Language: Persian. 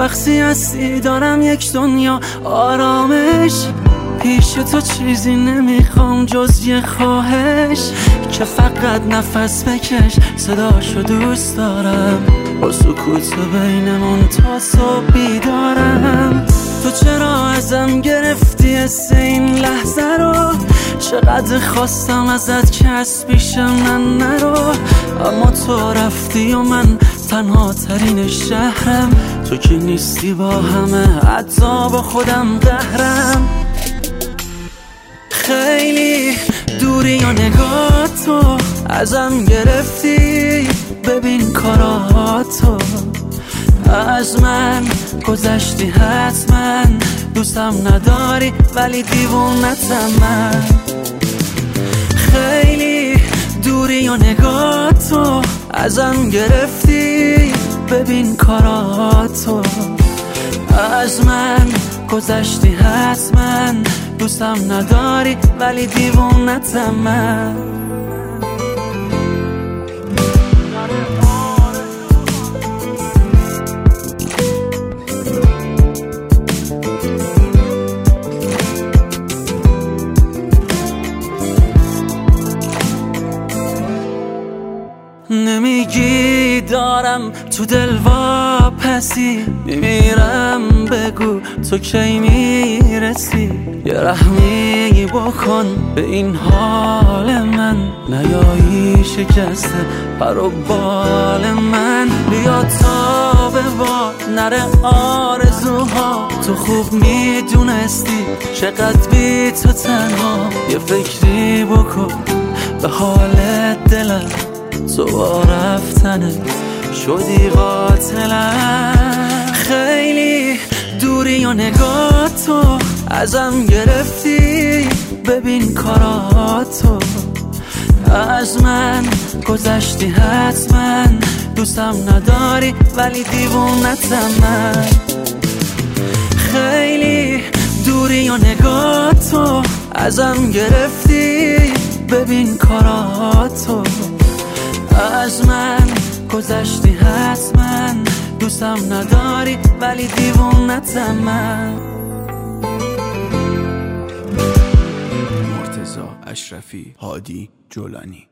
وقتی هستی دارم یک دنیا آرامش. پیش تو چیزی نمیخوام جز یه خواهش، که فقط نفس بکش صداشو دوست دارم. با سکوت بینمون تا صبح بیدارم. تو چرا ازم گرفتی حس این لحظه رو؟ چقدر خواستم ازت که از پیش من نرو، اما تو رفتی و من تنها ترین شهرم. تو که نیستی با همه حتی با خودم قهرم. خیلی دوری و نگاه تو ازم گرفتی، ببین کاراتو از من گذشتی حتما. دوستم نداری ولی دیوونتم من. خیلی دوری و نگاه تو ازم گرفتی، ببین کاراتو از من گذشتی حتما. دوستم نداری ولی دیوونتم من. نمیگی دارم تو دل واپسی، میمیرم بگو تو کی میرسی. یه رحمی بکن به این حال من، نیایی شکسته پر و بال من. بیا تا به باد نره آرزوها، تو خوب میدونستی چقدر بی تو تنها. یه فکری بکن به حال دلم، تو با رفتنت شدی قاتلم. خیلی دوری و نگاه تو ازم گرفتی، ببین کاراتو از من گذشتی حتما. دوستم نداری ولی دیوونتم من. خیلی دوری و نگاه تو ازم گرفتی، ببین کاراتو از من گذشتی حتما. دوستم نداری ولی دیوونتم من. مرتضی اشرفی، هادی جولانی.